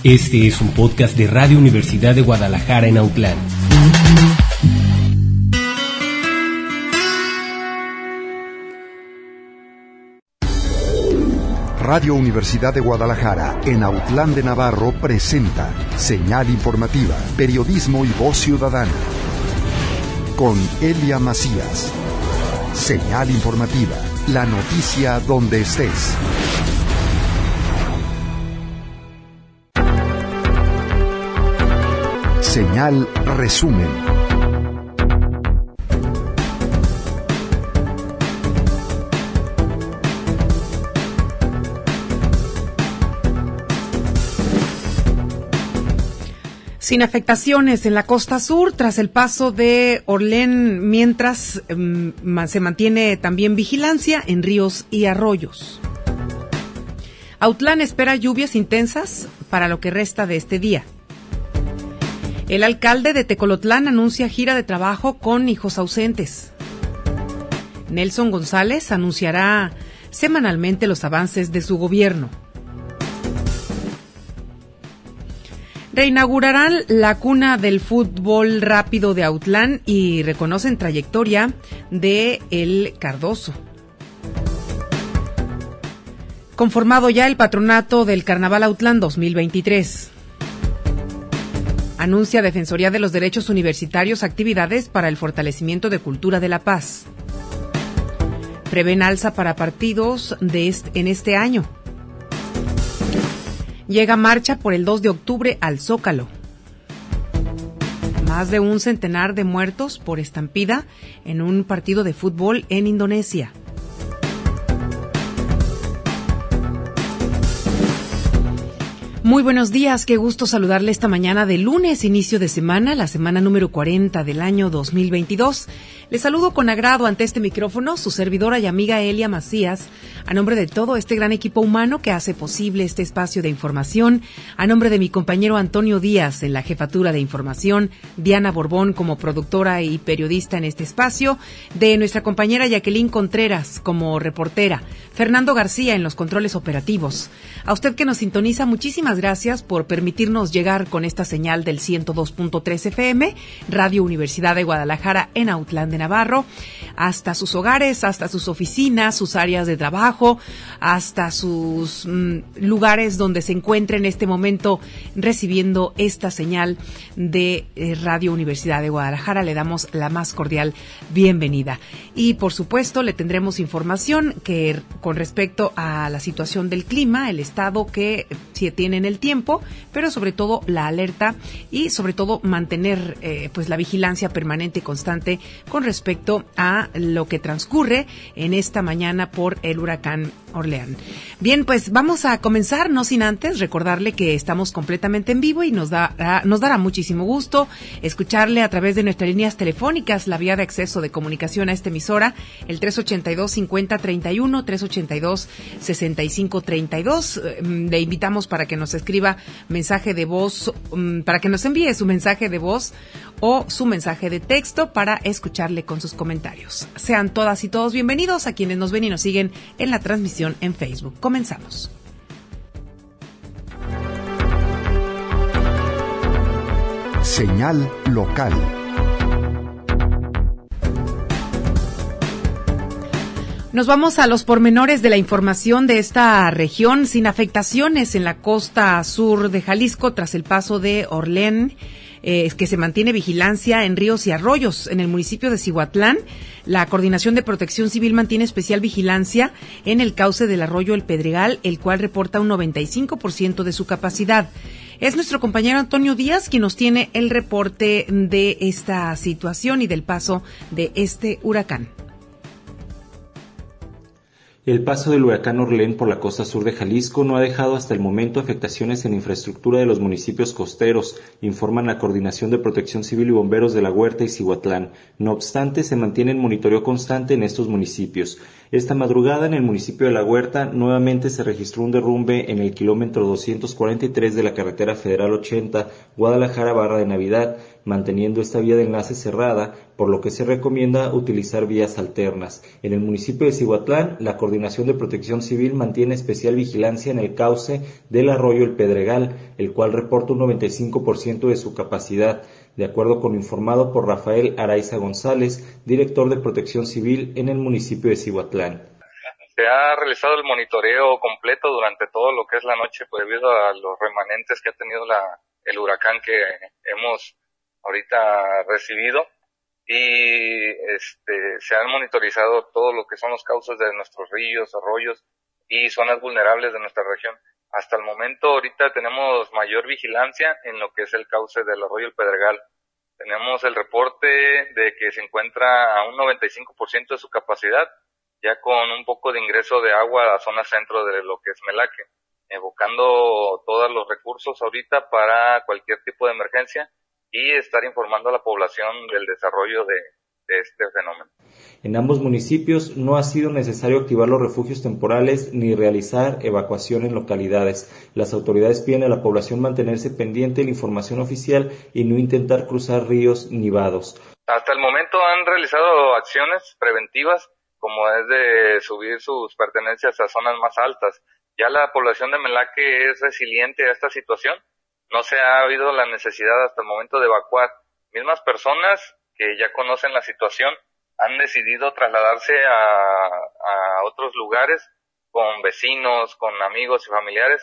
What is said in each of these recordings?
Este es un podcast de Radio Universidad de Guadalajara en Autlán. Radio Universidad de Guadalajara en Autlán de Navarro presenta Señal Informativa, Periodismo y Voz Ciudadana. Con Elia Macías. Señal Informativa, la noticia donde estés. Señal Resumen. Sin afectaciones en la costa sur tras el paso de Orlén, mientras se mantiene también vigilancia en ríos y arroyos. Autlán espera lluvias intensas para lo que resta de este día. El alcalde de Tecolotlán anuncia gira de trabajo con hijos ausentes. Nelson González anunciará semanalmente los avances de su gobierno. Reinaugurarán la cuna del fútbol rápido de Autlán y reconocen trayectoria de El Cardoso. Conformado ya el patronato del Carnaval Autlán 2023. Anuncia Defensoría de los Derechos Universitarios actividades para el fortalecimiento de cultura de la paz. Prevén alza para partidos en este año. Llega marcha por el 2 de octubre al Zócalo. Más de un centenar de muertos por estampida en un partido de fútbol en Indonesia. Muy buenos días, qué gusto saludarle esta mañana de lunes, inicio de semana, la semana número 40 del año 2022. Le saludo con agrado ante este micrófono, su servidora y amiga Elia Macías, a nombre de todo este gran equipo humano que hace posible este espacio de información, a nombre de mi compañero Antonio Díaz en la jefatura de información, Diana Borbón como productora y periodista en este espacio, de nuestra compañera Jacqueline Contreras como reportera, Fernando García en los controles operativos. A usted que nos sintoniza, muchísimas gracias por permitirnos llegar con esta señal del 102.3 FM, Radio Universidad de Guadalajara en Autlán de Navarro, hasta sus hogares, hasta sus oficinas, sus áreas de trabajo, hasta sus lugares donde se encuentre en este momento recibiendo esta señal de Radio Universidad de Guadalajara. Le damos la más cordial bienvenida. Y por supuesto le tendremos información que con respecto a la situación del clima, el estado que se tiene en el tiempo, pero sobre todo la alerta y sobre todo mantener pues la vigilancia permanente y constante con respecto a lo que transcurre en esta mañana por el huracán Orlén. Bien, pues vamos a comenzar, no sin antes recordarle que estamos completamente en vivo y nos dará muchísimo gusto escucharle a través de nuestras líneas telefónicas, la vía de acceso de comunicación a esta emisora, el 382-5031, 382-6532. Le invitamos para que nos escriba mensaje de voz, para que nos envíe su mensaje de voz o su mensaje de texto para escucharle con sus comentarios. Sean todas y todos bienvenidos a quienes nos ven y nos siguen en la transmisión en Facebook. Comenzamos. Señal local. Nos vamos a los pormenores de la información de esta región. Sin afectaciones en la costa sur de Jalisco tras el paso de Orlén, que se mantiene vigilancia en ríos y arroyos. En el municipio de Cihuatlán, la Coordinación de Protección Civil mantiene especial vigilancia en el cauce del arroyo El Pedregal, el cual reporta un 95% de su capacidad. Es nuestro compañero Antonio Díaz quien nos tiene el reporte de esta situación y del paso de este huracán. El paso del huracán Orlén por la costa sur de Jalisco no ha dejado hasta el momento afectaciones en la infraestructura de los municipios costeros, informan la Coordinación de Protección Civil y Bomberos de La Huerta y Cihuatlán. No obstante, se mantiene en monitoreo constante en estos municipios. Esta madrugada, en el municipio de La Huerta, nuevamente se registró un derrumbe en el kilómetro 243 de la carretera federal 80, Guadalajara Barra de Navidad. manteniendo esta vía de enlace cerrada, por lo que se recomienda utilizar vías alternas. En el municipio de Cihuatlán, la Coordinación de Protección Civil mantiene especial vigilancia en el cauce del arroyo El Pedregal, el cual reporta un 95% de su capacidad, de acuerdo con lo informado por Rafael Araiza González, director de Protección Civil en el municipio de Cihuatlán. Se ha realizado el monitoreo completo durante todo lo que es la noche, pues, debido a los remanentes que ha tenido el huracán que hemos ahorita recibido, y se han monitorizado todo lo que son los cauces de nuestros ríos, arroyos y zonas vulnerables de nuestra región. Hasta el momento ahorita tenemos mayor vigilancia en lo que es el cauce del arroyo El Pedregal. Tenemos el reporte de que se encuentra a un 95% de su capacidad, ya con un poco de ingreso de agua a la zona centro de lo que es Melaque, evocando todos los recursos ahorita para cualquier tipo de emergencia y estar informando a la población del desarrollo de este fenómeno. En ambos municipios no ha sido necesario activar los refugios temporales ni realizar evacuación en localidades. Las autoridades piden a la población mantenerse pendiente de la información oficial y no intentar cruzar ríos ni vados. Hasta el momento han realizado acciones preventivas, como es de subir sus pertenencias a zonas más altas. Ya la población de Melaque es resiliente a esta situación. No se ha habido la necesidad hasta el momento de evacuar. Mismas personas que ya conocen la situación han decidido trasladarse a otros lugares con vecinos, con amigos y familiares,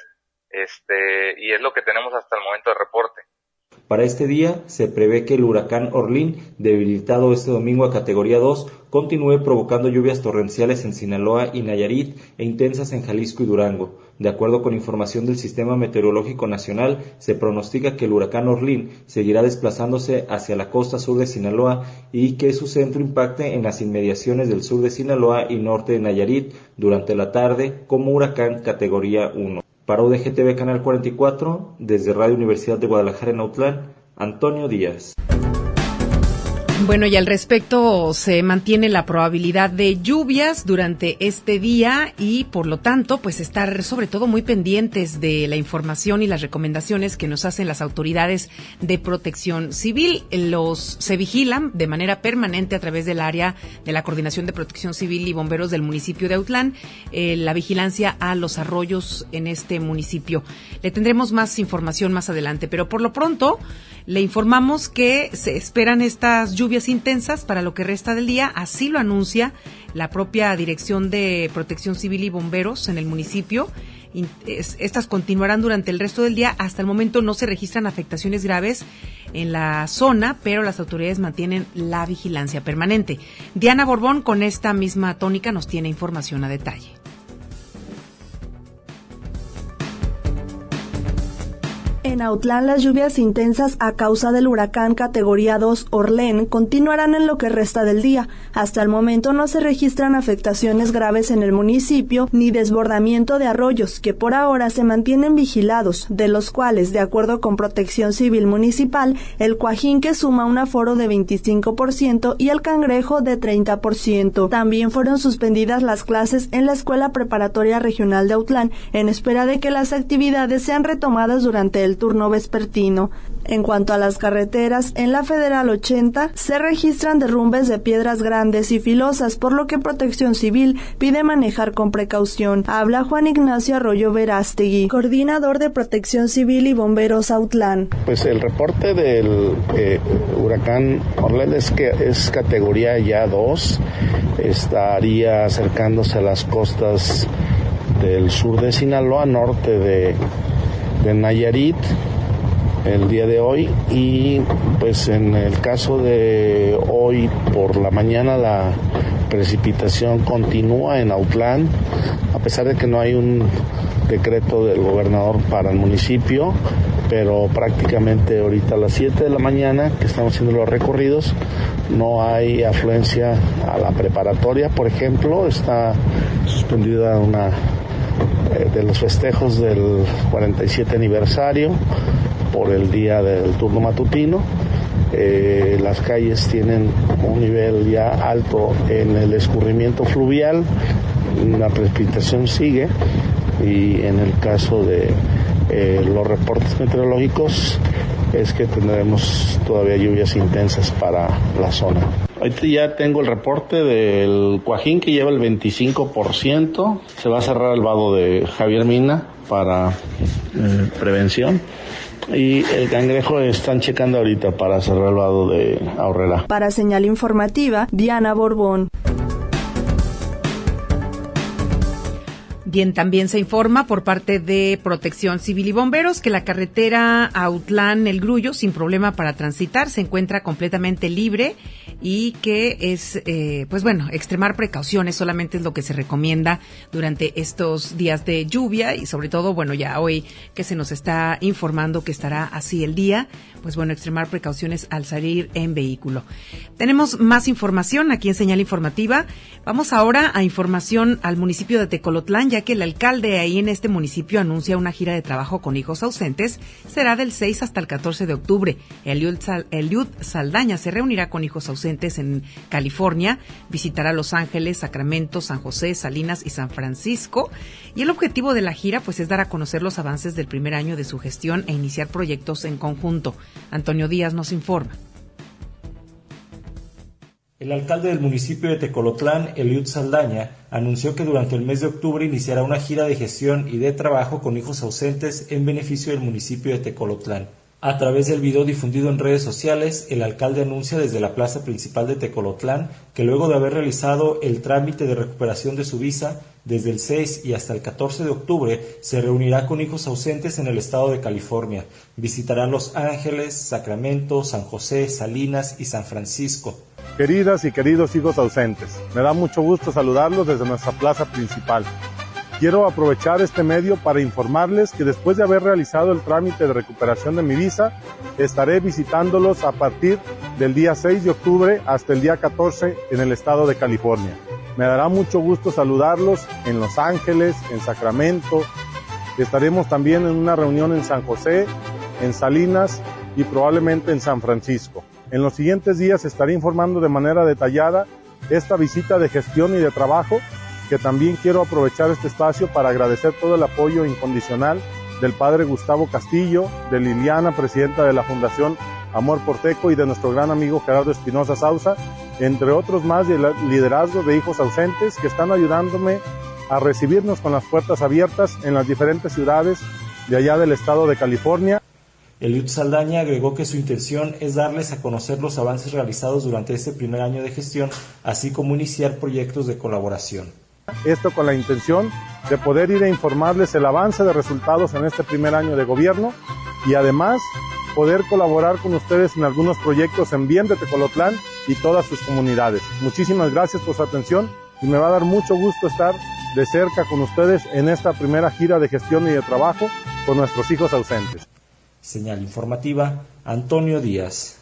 y es lo que tenemos hasta el momento de reporte. Para este día se prevé que el huracán Orlín, debilitado este domingo a categoría 2, continúe provocando lluvias torrenciales en Sinaloa y Nayarit e intensas en Jalisco y Durango. De acuerdo con información del Sistema Meteorológico Nacional, se pronostica que el huracán Orlín seguirá desplazándose hacia la costa sur de Sinaloa y que su centro impacte en las inmediaciones del sur de Sinaloa y norte de Nayarit durante la tarde como huracán categoría 1. Para UDGTV Canal 44, desde Radio Universidad de Guadalajara en Autlán, Antonio Díaz. Bueno, y al respecto se mantiene la probabilidad de lluvias durante este día y por lo tanto pues estar sobre todo muy pendientes de la información y las recomendaciones que nos hacen las autoridades de protección civil. Se vigilan de manera permanente a través del área de la Coordinación de Protección Civil y Bomberos del municipio de Autlán, la vigilancia a los arroyos en este municipio. Le tendremos más información más adelante, pero por lo pronto le informamos que se esperan estas lluvias intensas para lo que resta del día, así lo anuncia la propia Dirección de Protección Civil y Bomberos en el municipio. Estas continuarán durante el resto del día. Hasta el momento no se registran afectaciones graves en la zona, pero las autoridades mantienen la vigilancia permanente. Diana Borbón, con esta misma tónica, nos tiene información a detalle. En Autlán, las lluvias intensas a causa del huracán categoría 2 Orlén continuarán en lo que resta del día. Hasta el momento no se registran afectaciones graves en el municipio ni desbordamiento de arroyos, que por ahora se mantienen vigilados, de los cuales, de acuerdo con Protección Civil Municipal, el Coajín, que suma un aforo de 25%, y el Cangrejo de 30%. También fueron suspendidas las clases en la Escuela Preparatoria Regional de Autlán, en espera de que las actividades sean retomadas durante el turno vespertino. En cuanto a las carreteras, en la Federal 80 se registran derrumbes de piedras grandes y filosas, por lo que Protección Civil pide manejar con precaución. Habla Juan Ignacio Arroyo Verástegui, coordinador de Protección Civil y Bomberos Autlán. Pues el reporte del huracán Orlén es que es categoría ya 2, estaría acercándose a las costas del sur de Sinaloa, norte de Nayarit el día de hoy, y pues en el caso de hoy por la mañana la precipitación continúa en Autlán, a pesar de que no hay un decreto del gobernador para el municipio, pero prácticamente ahorita a las 7 de la mañana que estamos haciendo los recorridos no hay afluencia a la preparatoria, por ejemplo, está suspendida una de los festejos del 47 aniversario por el día del turno matutino. Las calles tienen un nivel ya alto en el escurrimiento fluvial, la precipitación sigue, y en el caso de los reportes meteorológicos es que tendremos todavía lluvias intensas para la zona. Ahorita ya tengo el reporte del Cuajín que lleva el 25%. Se va a cerrar el vado de Javier Mina para prevención. Y el Cangrejo están checando ahorita para cerrar el vado de Aurrera. Para Señal Informativa, Diana Borbón. Bien, también se informa por parte de Protección Civil y Bomberos que la carretera Autlán-El Grullo, sin problema para transitar, se encuentra completamente libre y que es, extremar precauciones solamente es lo que se recomienda durante estos días de lluvia y sobre todo, ya hoy que se nos está informando que estará así el día, extremar precauciones al salir en vehículo. Tenemos más información aquí en Señal Informativa. Vamos ahora a información al municipio de Tecolotlán, ya que el alcalde ahí en este municipio anuncia una gira de trabajo con hijos ausentes. Será del 6 hasta el 14 de octubre. Eliud Saldaña se reunirá con hijos ausentes en California, visitará Los Ángeles, Sacramento, San José, Salinas y San Francisco. Y el objetivo de la gira es dar a conocer los avances del primer año de su gestión e iniciar proyectos en conjunto. Antonio Díaz nos informa. El alcalde del municipio de Tecolotlán, Eliud Saldaña, anunció que durante el mes de octubre iniciará una gira de gestión y de trabajo con hijos ausentes en beneficio del municipio de Tecolotlán. A través del video difundido en redes sociales, el alcalde anuncia desde la plaza principal de Tecolotlán que luego de haber realizado el trámite de recuperación de su visa, desde el 6 y hasta el 14 de octubre se reunirá con hijos ausentes en el estado de California. Visitarán Los Ángeles, Sacramento, San José, Salinas y San Francisco. Queridas y queridos hijos ausentes, me da mucho gusto saludarlos desde nuestra plaza principal. Quiero aprovechar este medio para informarles que después de haber realizado el trámite de recuperación de mi visa, estaré visitándolos a partir del día 6 de octubre hasta el día 14 en el estado de California. Me dará mucho gusto saludarlos en Los Ángeles, en Sacramento. Estaremos también en una reunión en San José, en Salinas y probablemente en San Francisco. En los siguientes días estaré informando de manera detallada esta visita de gestión y de trabajo, que también quiero aprovechar este espacio para agradecer todo el apoyo incondicional del padre Gustavo Castillo, de Liliana, presidenta de la Fundación Amor por Teco, y de nuestro gran amigo Gerardo Espinosa Sauza, entre otros más del liderazgo de hijos ausentes que están ayudándome a recibirnos con las puertas abiertas en las diferentes ciudades de allá del estado de California. Eliud Saldaña agregó que su intención es darles a conocer los avances realizados durante este primer año de gestión, así como iniciar proyectos de colaboración. Esto con la intención de poder ir a informarles el avance de resultados en este primer año de gobierno y además poder colaborar con ustedes en algunos proyectos en bien de Tecolotlán y todas sus comunidades. Muchísimas gracias por su atención y me va a dar mucho gusto estar de cerca con ustedes en esta primera gira de gestión y de trabajo con nuestros hijos ausentes. Señal Informativa, Antonio Díaz.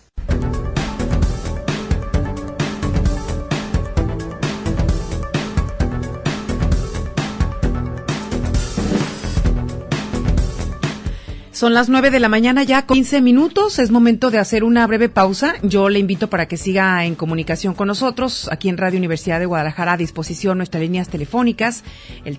Son las 9 de la mañana ya con 15 minutos. Es momento de hacer una breve pausa. Yo le invito para que siga en comunicación con nosotros aquí en Radio Universidad de Guadalajara. A disposición nuestras líneas telefónicas, el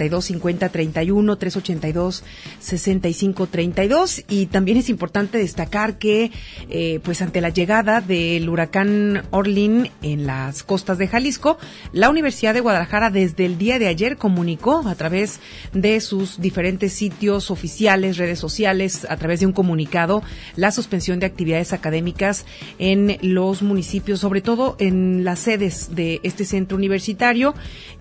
382-5031, 382-6532. Y también es importante destacar que, ante la llegada del huracán Orlín en las costas de Jalisco, la Universidad de Guadalajara desde el día de ayer comunicó a través de sus diferentes sitios oficiales, redes sociales, a través de un comunicado, la suspensión de actividades académicas en los municipios, sobre todo en las sedes de este centro universitario,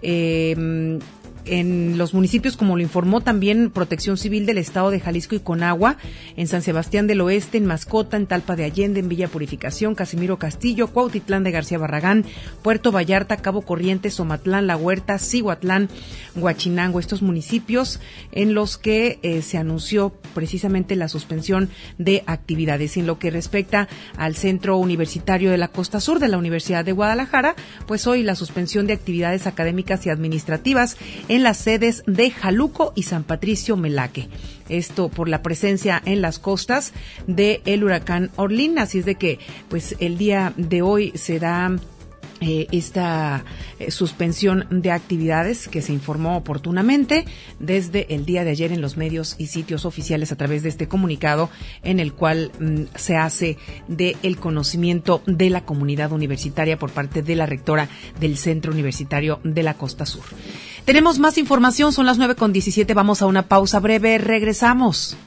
en los municipios, como lo informó también Protección Civil del Estado de Jalisco y Conagua, en San Sebastián del Oeste, en Mascota, en Talpa de Allende, en Villa Purificación, Casimiro Castillo, Cuautitlán de García Barragán, Puerto Vallarta, Cabo Corrientes, Omatlán, La Huerta, Cihuatlán, Huachinango, estos municipios en los que se anunció precisamente la suspensión de actividades. En lo que respecta al Centro Universitario de la Costa Sur de la Universidad de Guadalajara, pues hoy la suspensión de actividades académicas y administrativas en las sedes de Jaluco y San Patricio Melaque. Esto por la presencia en las costas del huracán Orlín. Así es de que, pues, el día de hoy se da esta suspensión de actividades que se informó oportunamente desde el día de ayer en los medios y sitios oficiales a través de este comunicado en el cual se hace del conocimiento de la comunidad universitaria por parte de la rectora del Centro Universitario de la Costa Sur. Tenemos más información, son las 9:17, vamos a una pausa breve, regresamos.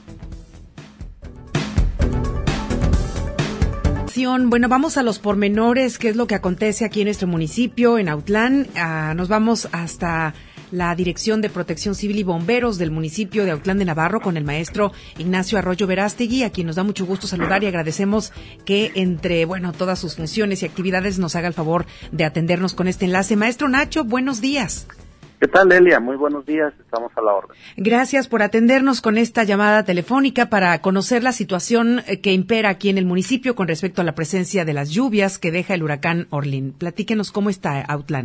Bueno, vamos a los pormenores, qué es lo que acontece aquí en nuestro municipio, en Autlán. Nos vamos hasta la Dirección de Protección Civil y Bomberos del municipio de Autlán de Navarro con el maestro Ignacio Arroyo Verástegui, a quien nos da mucho gusto saludar y agradecemos que entre, todas sus funciones y actividades nos haga el favor de atendernos con este enlace. Maestro Nacho, buenos días. ¿Qué tal, Elia? Muy buenos días, estamos a la orden. Gracias por atendernos con esta llamada telefónica para conocer la situación que impera aquí en el municipio con respecto a la presencia de las lluvias que deja el huracán Orlén. Platíquenos cómo está Autlán.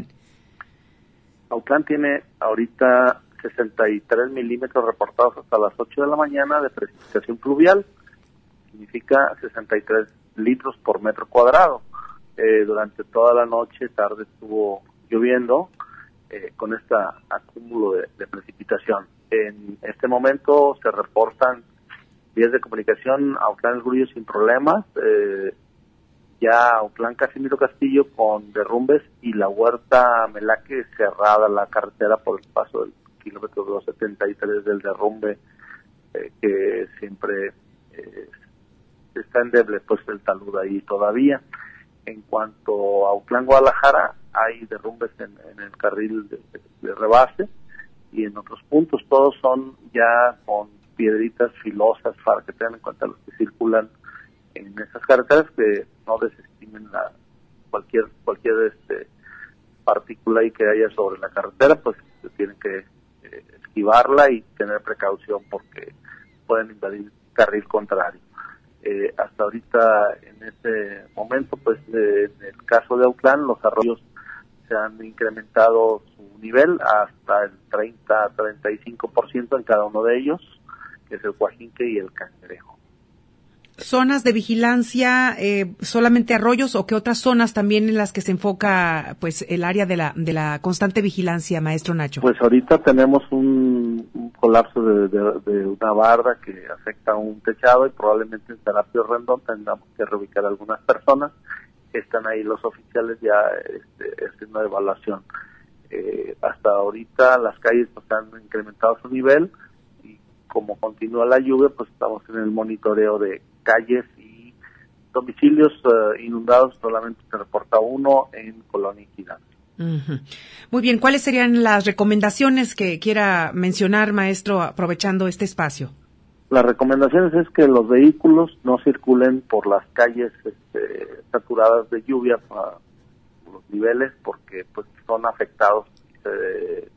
Autlán tiene ahorita 63 milímetros reportados hasta las 8 de la mañana de precipitación pluvial, significa 63 litros por metro cuadrado. Durante toda la noche, tarde estuvo lloviendo, con este acúmulo de precipitación. En este momento se reportan vías de comunicación Autlán El Grullo sin problemas, ya Autlán Casimiro Castillo con derrumbes y la Huerta Melaque cerrada la carretera por el paso del kilómetro 273 del derrumbe, que siempre está endeble pues el talud ahí todavía. En cuanto a Autlán Guadalajara, hay derrumbes en el carril de rebase y en otros puntos. Todos son ya con piedritas filosas para que tengan en cuenta los que circulan en esas carreteras, que no desestimen cualquier partícula ahí que haya sobre la carretera, pues tienen que esquivarla y tener precaución porque pueden invadir carril contrario. Hasta ahorita, en este momento, pues en el caso de Autlán, los arroyos se han incrementado su nivel hasta el 30-35% en cada uno de ellos, que es el Coajinque y el Cangrejo. ¿Zonas de vigilancia, solamente arroyos o qué otras zonas también en las que se enfoca pues el área de la constante vigilancia, maestro Nacho? Pues ahorita tenemos un colapso de una barda que afecta a un techado y probablemente en Serapio Rendón tengamos que reubicar a algunas personas. Están ahí los oficiales ya haciendo evaluación. Hasta ahorita las calles pues, han incrementado su nivel y como continúa la lluvia, pues estamos en el monitoreo de calles y domicilios inundados. Solamente se reporta uno en Colonia Equidad. Uh-huh. Muy bien, ¿cuáles serían las recomendaciones que quiera mencionar, maestro, aprovechando este espacio? Las recomendaciones es que los vehículos no circulen por las calles saturadas de lluvia por los niveles, porque pues son afectados, se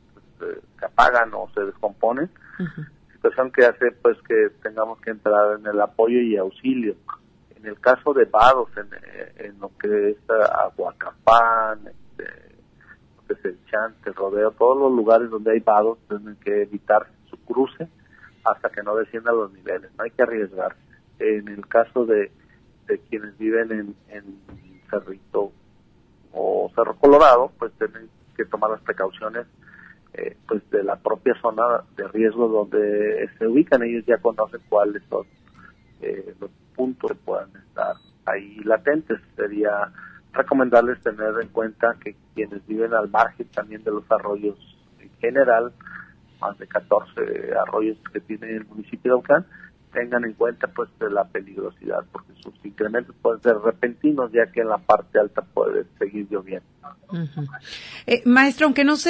apagan o se descomponen. Uh-huh. Situación que hace pues que tengamos que entrar en el apoyo y auxilio. En el caso de vados, en lo que es Aguacapán, lo que es el Chante, Rodeo, todos los lugares donde hay vados tienen que evitar su cruce hasta que no desciendan los niveles, no hay que arriesgar. En el caso de quienes viven en Cerrito o Cerro Colorado, pues tienen que tomar las precauciones pues de la propia zona de riesgo donde se ubican. Ellos ya conocen cuáles son los puntos que puedan estar ahí latentes. Sería recomendarles tener en cuenta que quienes viven al margen también de los arroyos en general, más de 14 arroyos que tiene el municipio de Autlán, tengan en cuenta pues de la peligrosidad, porque sus incrementos pueden ser repentinos, ya que en la parte alta puede seguir lloviendo. Uh-huh. Maestro, aunque no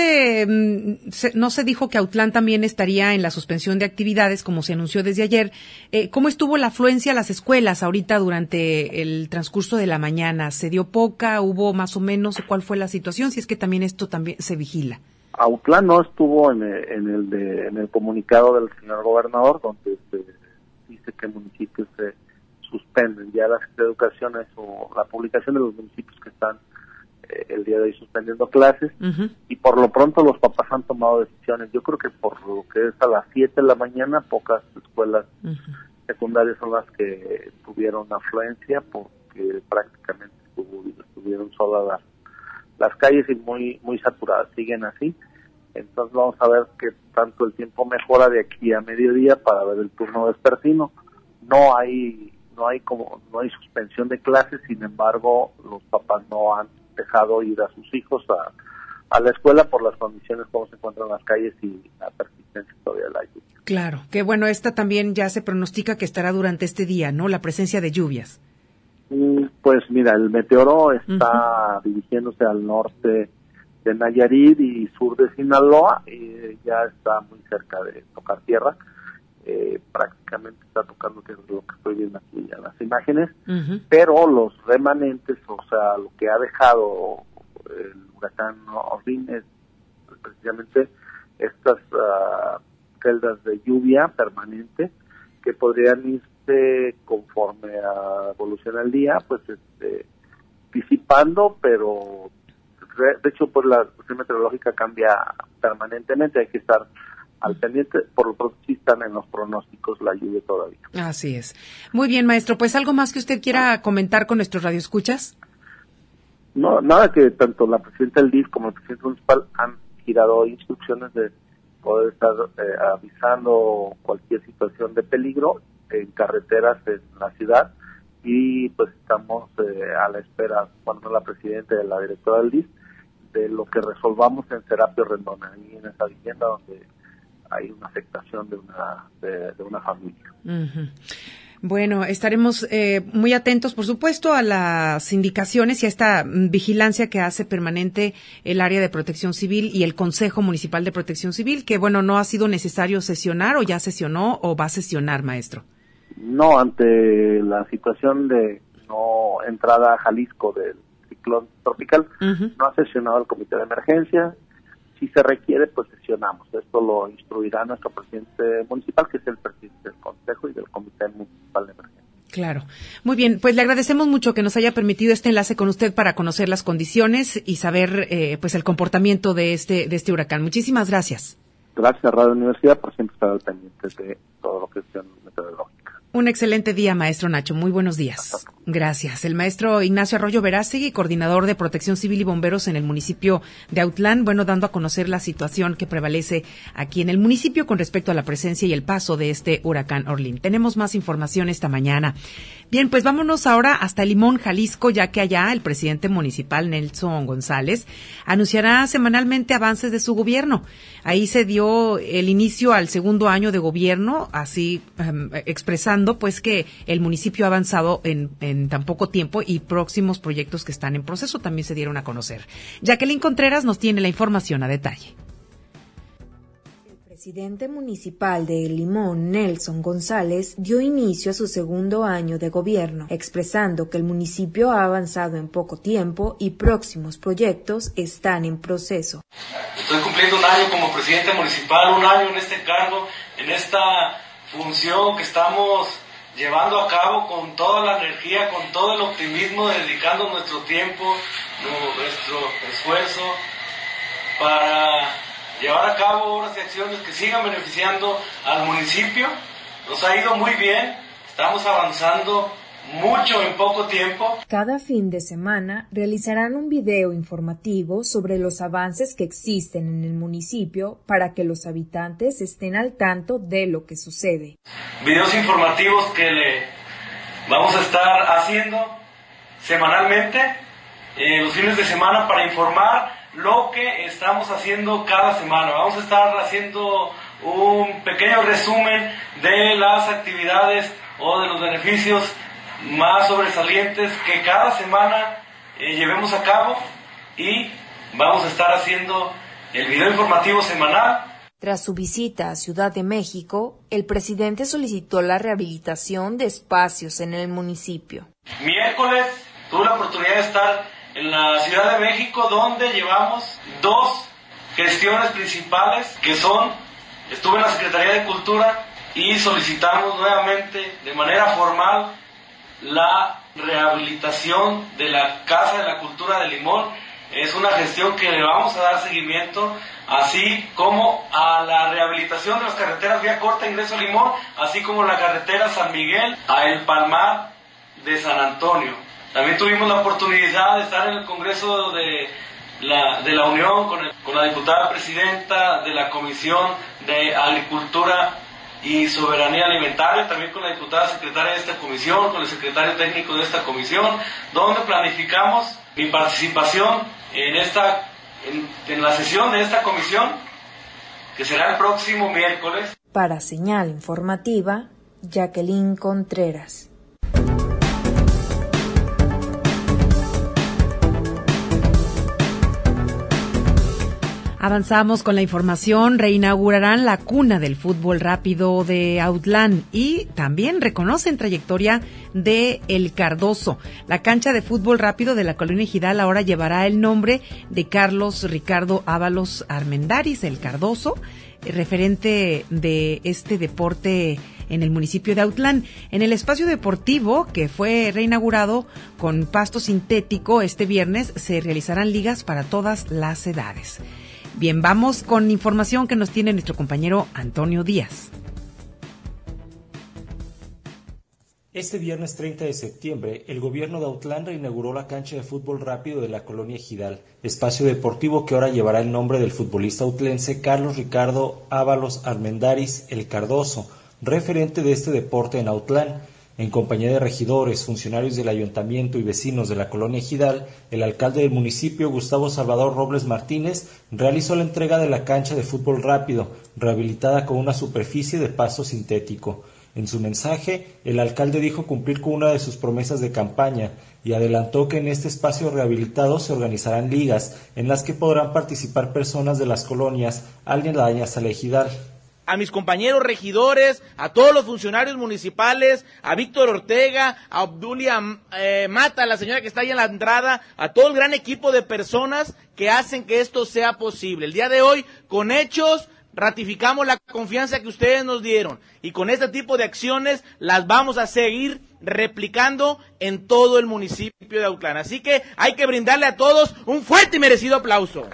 se dijo que Autlán también estaría en la suspensión de actividades, como se anunció desde ayer, ¿cómo estuvo la afluencia a las escuelas ahorita durante el transcurso de la mañana? ¿Se dio poca? ¿Hubo más o menos? ¿Cuál fue la situación? Si es que también esto también se vigila. Autlán no estuvo en el comunicado del señor gobernador, donde dice que municipios se suspenden. Ya la Secretaría de Educación hizo la publicación de los municipios que están el día de hoy suspendiendo clases. Uh-huh. Y por lo pronto los papás han tomado decisiones. Yo creo que por lo que es a las 7 de la mañana, pocas escuelas uh-huh. secundarias son las que tuvieron afluencia, porque prácticamente estuvieron solas las calles y muy saturadas, siguen así. Entonces vamos a ver qué tanto el tiempo mejora de aquí a mediodía para ver el turno vespertino. No hay suspensión de clases, sin embargo, los papás no han dejado ir a sus hijos a la escuela por las condiciones como se encuentran las calles y la persistencia todavía de la lluvia. Claro, que bueno, esta también ya se pronostica que estará durante este día, ¿no? La presencia de lluvias. Pues mira, el meteoro está dirigiéndose al norte de Nayarit y sur de Sinaloa, ya está muy cerca de tocar tierra, prácticamente está tocando tierra, lo que estoy viendo aquí en las imágenes, pero los remanentes, o sea, lo que ha dejado el huracán Orlin es precisamente estas celdas de lluvia permanente que podrían irse conforme evoluciona el día, pues disipando, pero de hecho pues la cuestión meteorológica cambia permanentemente, hay que estar al pendiente, por lo pronto sí están en los pronósticos la lluvia todavía. Así es. Muy bien, maestro, pues algo más que usted quiera comentar con nuestros radioescuchas. No, nada, que tanto la presidenta del DIF como el presidente municipal han girado instrucciones de poder estar avisando cualquier situación de peligro en carreteras en la ciudad, y pues estamos a la espera, cuando la presidenta y la directora del DIF, de lo que resolvamos en Serapio Rendón, ahí en esa vivienda donde hay una afectación de una familia. Bueno, estaremos muy atentos, por supuesto, a las indicaciones y a esta vigilancia que hace permanente el área de Protección Civil y el Consejo Municipal de Protección Civil, que bueno, no ha sido necesario sesionar, o ya sesionó o va a sesionar, maestro. No, ante la situación de no entrada a Jalisco del ciclón tropical, no ha sesionado el comité de emergencia. Si se requiere, pues sesionamos. Esto lo instruirá nuestro presidente municipal, que es el presidente del Consejo y del Comité Municipal de Emergencia. Claro. Muy bien, pues le agradecemos mucho que nos haya permitido este enlace con usted para conocer las condiciones y saber pues el comportamiento de este huracán. Muchísimas gracias. Gracias a Radio Universidad por siempre estar al pendiente de todo lo que es meteorológica. Un excelente día, maestro Nacho. Muy buenos días. Gracias. El maestro Ignacio Arroyo Verástegui, coordinador de Protección Civil y Bomberos en el municipio de Autlán, bueno, dando a conocer la situación que prevalece aquí en el municipio con respecto a la presencia y el paso de este huracán Orlin. Tenemos más información esta mañana. Bien, pues vámonos ahora hasta Limón, Jalisco, ya que allá el presidente municipal, Nelson González, anunciará semanalmente avances de su gobierno. Ahí se dio el inicio al segundo año de gobierno, así expresando pues que el municipio ha avanzado en tan poco tiempo y próximos proyectos que están en proceso también se dieron a conocer. Jacqueline Contreras nos tiene la información a detalle. El presidente municipal de Limón, Nelson González, dio inicio a su segundo año de gobierno, expresando que el municipio ha avanzado en poco tiempo y próximos proyectos están en proceso. Estoy cumpliendo un año como presidente municipal, un año en este cargo, en esta función que estamos llevando a cabo con toda la energía, con todo el optimismo, dedicando nuestro tiempo, nuestro esfuerzo para llevar a cabo obras y acciones que sigan beneficiando al municipio. Nos ha ido muy bien, estamos avanzando mucho en poco tiempo. Cada fin de semana realizarán un video informativo sobre los avances que existen en el municipio para que los habitantes estén al tanto de lo que sucede. Videos informativos que le vamos a estar haciendo semanalmente, los fines de semana, para informar lo que estamos haciendo cada semana. Vamos a estar haciendo un pequeño resumen de las actividades o de los beneficios más sobresalientes que cada semana llevemos a cabo, y vamos a estar haciendo el video informativo semanal. Tras su visita a Ciudad de México, el presidente solicitó la rehabilitación de espacios en el municipio. Miércoles tuve la oportunidad de estar en la Ciudad de México, donde llevamos 2 gestiones principales, que son, estuve en la Secretaría de Cultura y solicitamos nuevamente de manera formal la rehabilitación de la Casa de la Cultura de Limón. Es una gestión que le vamos a dar seguimiento, así como a la rehabilitación de las carreteras vía corta ingreso a Limón, así como la carretera San Miguel a El Palmar de San Antonio. También tuvimos la oportunidad de estar en el Congreso de de la Unión con la diputada presidenta de la Comisión de Agricultura y Soberanía Alimentaria, también con la diputada secretaria de esta comisión, con el secretario técnico de esta comisión, donde planificamos mi participación en la sesión de esta comisión, que será el próximo miércoles. Para Señal Informativa, Jacqueline Contreras. Avanzamos con la información. Reinaugurarán la cuna del fútbol rápido de Autlán y también reconocen trayectoria de El Cardoso. La cancha de fútbol rápido de la Colonia Ejidal ahora llevará el nombre de Carlos Ricardo Ábalos Armendáriz, El Cardoso, referente de este deporte en el municipio de Autlán. En el espacio deportivo que fue reinaugurado con pasto sintético este viernes se realizarán ligas para todas las edades. Bien, vamos con información que nos tiene nuestro compañero Antonio Díaz. Este viernes 30 de septiembre, el gobierno de Autlán reinauguró la cancha de fútbol rápido de la Colonia Ejidal, espacio deportivo que ahora llevará el nombre del futbolista autlense Carlos Ricardo Ábalos Armendáriz, El Cardoso, referente de este deporte en Autlán. En compañía de regidores, funcionarios del ayuntamiento y vecinos de la Colonia Ejidal, el alcalde del municipio, Gustavo Salvador Robles Martínez, realizó la entrega de la cancha de fútbol rápido, rehabilitada con una superficie de pasto sintético. En su mensaje, el alcalde dijo cumplir con una de sus promesas de campaña y adelantó que en este espacio rehabilitado se organizarán ligas en las que podrán participar personas de las colonias aledañas a la Ejidal. A mis compañeros regidores, a todos los funcionarios municipales, a Víctor Ortega, a Obdulia Mata, la señora que está ahí en la entrada, a todo el gran equipo de personas que hacen que esto sea posible. El día de hoy, con hechos, ratificamos la confianza que ustedes nos dieron y con este tipo de acciones las vamos a seguir replicando en todo el municipio de Autlán. Así que hay que brindarle a todos un fuerte y merecido aplauso.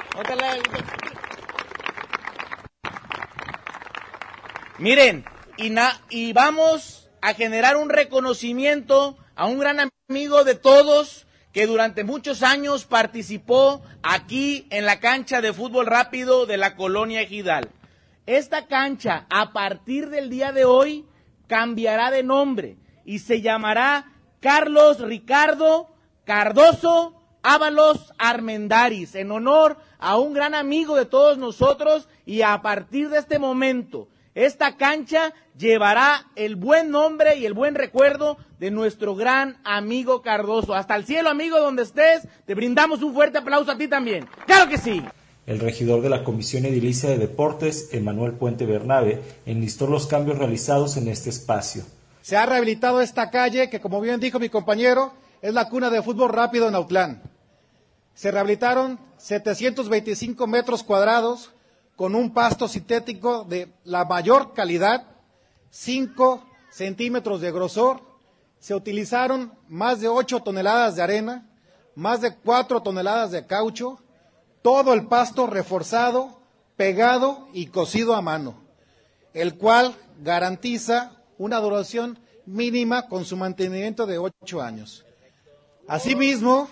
Miren, y vamos a generar un reconocimiento a un gran amigo de todos que durante muchos años participó aquí en la cancha de fútbol rápido de la Colonia Ejidal. Esta cancha, a partir del día de hoy, cambiará de nombre y se llamará Carlos Ricardo Cardoso Ábalos Armendáriz, en honor a un gran amigo de todos nosotros, y a partir de este momento, esta cancha llevará el buen nombre y el buen recuerdo de nuestro gran amigo Cardoso. Hasta el cielo, amigo, donde estés, te brindamos un fuerte aplauso a ti también. ¡Claro que sí! El regidor de la Comisión Edilicia de Deportes, Emanuel Puente Bernabe, enlistó los cambios realizados en este espacio. Se ha rehabilitado esta calle que, como bien dijo mi compañero, es la cuna de fútbol rápido en Autlán. Se rehabilitaron 725 metros cuadrados con un pasto sintético de la mayor calidad, 5 centímetros de grosor. Se utilizaron más de 8 toneladas de arena, más de 4 toneladas de caucho, todo el pasto reforzado, pegado y cosido a mano, el cual garantiza una duración mínima con su mantenimiento de 8 años. Asimismo,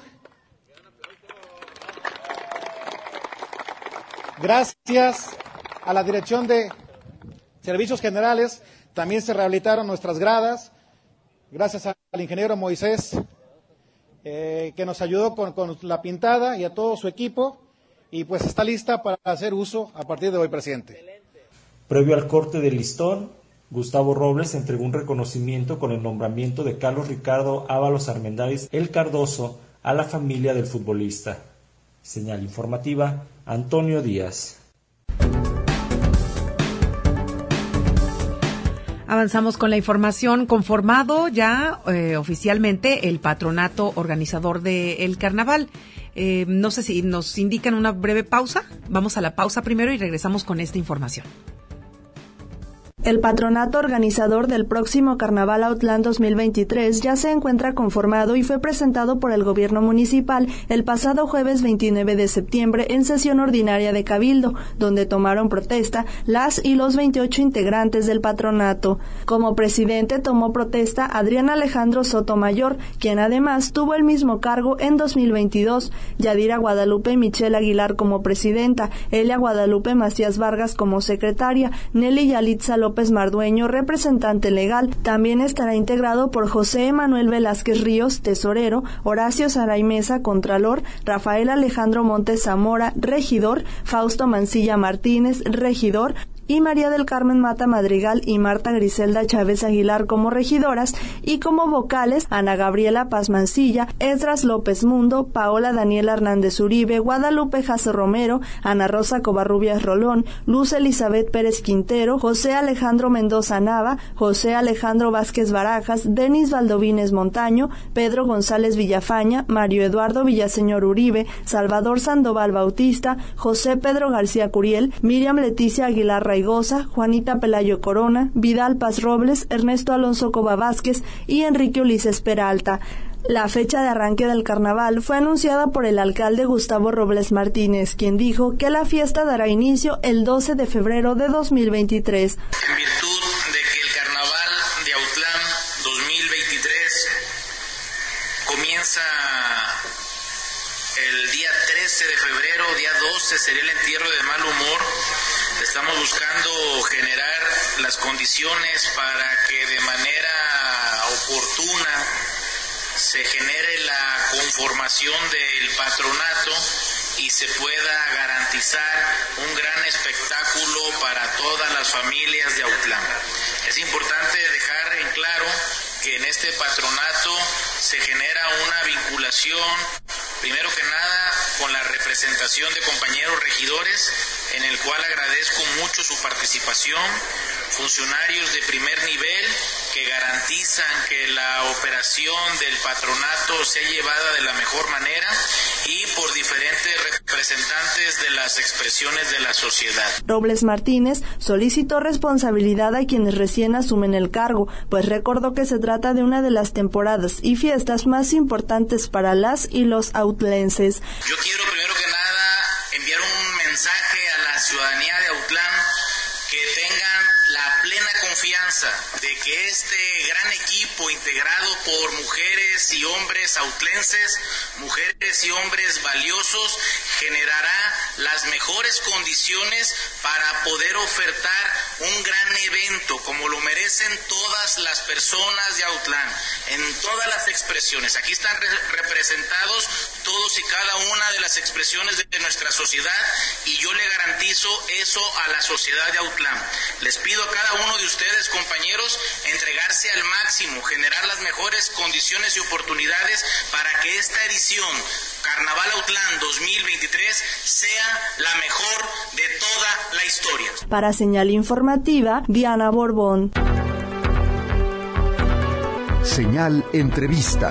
gracias a la Dirección de Servicios Generales, también se rehabilitaron nuestras gradas, gracias al ingeniero Moisés, que nos ayudó con la pintada, y a todo su equipo, y pues está lista para hacer uso a partir de hoy, presidente. Previo al corte del listón, Gustavo Robles entregó un reconocimiento con el nombramiento de Carlos Ricardo Ábalos Armendáriz, El Cardoso, a la familia del futbolista. Señal informativa, Antonio Díaz. Avanzamos con la información. Conformado ya oficialmente el patronato organizador del carnaval. No sé si nos indican una breve pausa. Vamos a la pausa primero y regresamos con esta información. El patronato organizador del próximo Carnaval Autlán 2023 ya se encuentra conformado y fue presentado por el gobierno municipal el pasado jueves 29 de septiembre en sesión ordinaria de Cabildo, donde tomaron protesta las y los 28 integrantes del patronato. Como presidente tomó protesta Adrián Alejandro Sotomayor, quien además tuvo el mismo cargo en 2022, Yadira Guadalupe Michelle Aguilar como presidenta, Elia Guadalupe Macías Vargas como secretaria, Nelly Yalitza López Mardueño, representante legal. También estará integrado por José Manuel Velázquez Ríos, tesorero, Horacio Saray Mesa, contralor, Rafael Alejandro Montes Zamora, regidor, Fausto Mancilla Martínez, regidor, y María del Carmen Mata Madrigal y Marta Griselda Chávez Aguilar como regidoras, y como vocales Ana Gabriela Paz Mancilla, Esdras López Mundo, Paola Daniela Hernández Uribe, Guadalupe Jase Romero, Ana Rosa Covarrubias Rolón, Luz Elizabeth Pérez Quintero, José Alejandro Mendoza Nava, José Alejandro Vázquez Barajas, Denis Valdovines Montaño, Pedro González Villafaña, Mario Eduardo Villaseñor Uribe, Salvador Sandoval Bautista, José Pedro García Curiel, Miriam Leticia Aguilar Raigosa, Juanita Pelayo Corona, Vidal Paz Robles, Ernesto Alonso Cova Vázquez y Enrique Ulises Peralta. La fecha de arranque del carnaval fue anunciada por el alcalde Gustavo Robles Martínez, quien dijo que la fiesta dará inicio el 12 de febrero de 2023. En virtud de que el carnaval de Autlán 2023 comienza el día 13 de febrero, día 12 sería el entierro de mal humor. Estamos buscando generar las condiciones para que de manera oportuna se genere la conformación del patronato y se pueda garantizar un gran espectáculo para todas las familias de Autlán. Es importante dejar en claro que en este patronato se genera una vinculación, primero que nada, con la representación de compañeros regidores, en el cual agradezco mucho su participación, funcionarios de primer nivel que garantizan que la operación del patronato sea llevada de la mejor manera, y por diferentes representantes de las expresiones de la sociedad. Robles Martínez solicitó responsabilidad a quienes recién asumen el cargo, pues recordó que se trata de una de las temporadas y fiestas más importantes para las y los autlenses. Yo quiero primero que nada enviar un mensaje a la ciudadanía de Autlán, que tengan la plena confianza de que este gran equipo integrado por mujeres y hombres autlenses, mujeres y hombres valiosos, generará las mejores condiciones para poder ofertar un gran evento como lo merecen todas las personas de Autlán, en todas las expresiones. Aquí están representados todos y cada una de las expresiones de nuestra sociedad, y yo le garantizo eso a la sociedad de Autlán. Les pido a cada uno de ustedes, compañeros, entregarse al máximo, generar las mejores condiciones y oportunidades para que esta edición Carnaval Autlán 2023 sea la mejor de toda la historia. Para Señal Informativa, Diana Borbón. Señal Entrevista.